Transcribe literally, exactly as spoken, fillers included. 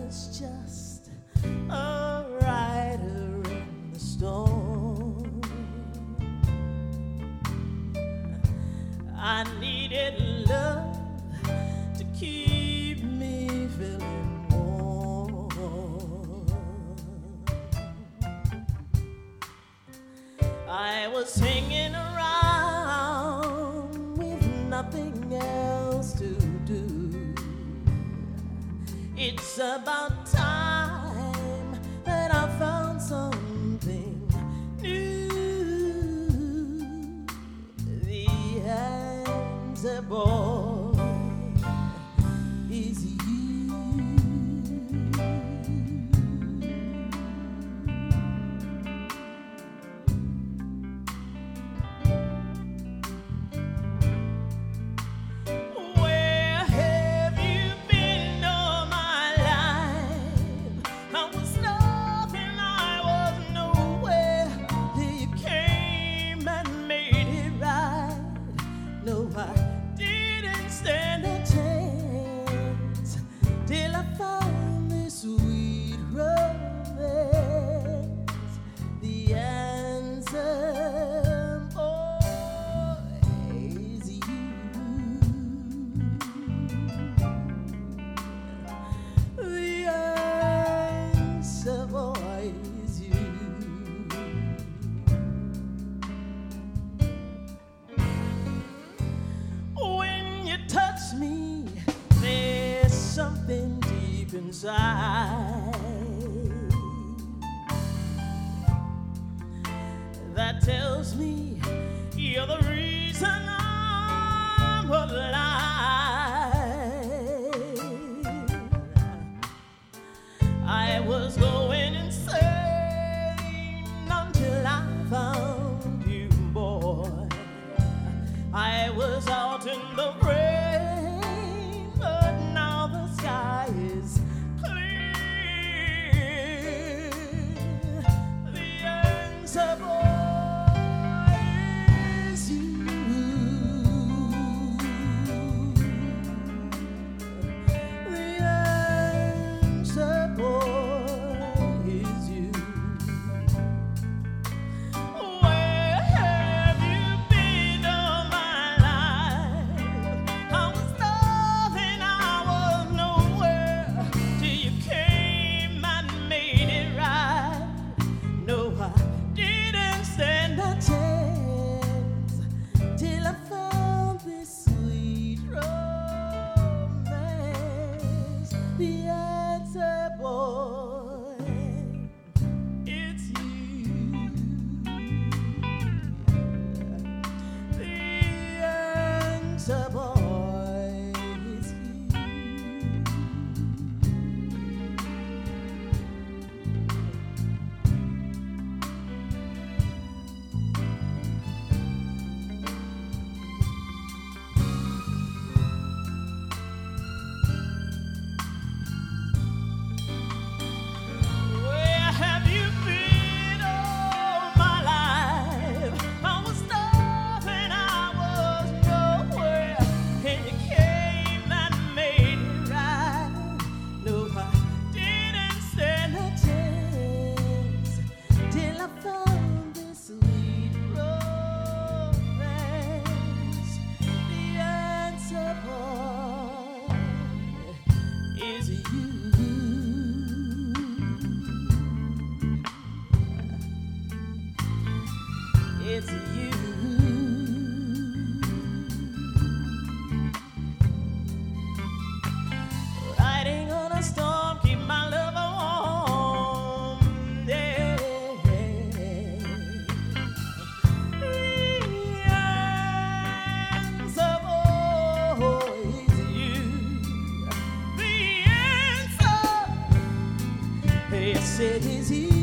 was just a rider in the storm. I needed love to keep me feeling warm. I was hanging around with nothing else to do. It's about time that I found something new. The answer, boy, is you. No, I didn't stand a chance till I found this sweet romance. The answer, boy, is you. The answer, boy, is you. Touch me, there's something deep inside that tells me you're the reason I'm alive. I was going insane until I found you, boy. I was out in the rain, but now the sky is clear. The answer, boy, is you. The answer, boy, is you. Where have you been all my life? I was loving, I was nowhere till you came and made it right. No, I didn't stand a chance till I found this sweet romance. The answer, boy, it's you. The answer, boy, is you. Where have you been all my life? I was loving, I was nowhere, and you came and made it right. No, I didn't stand a chance till I found this sweet romance. The answer, boy, is you. It's you. Riding on a storm, keep my love warm. Yeah. The answer, boy, is you. The answer, yes, it is you.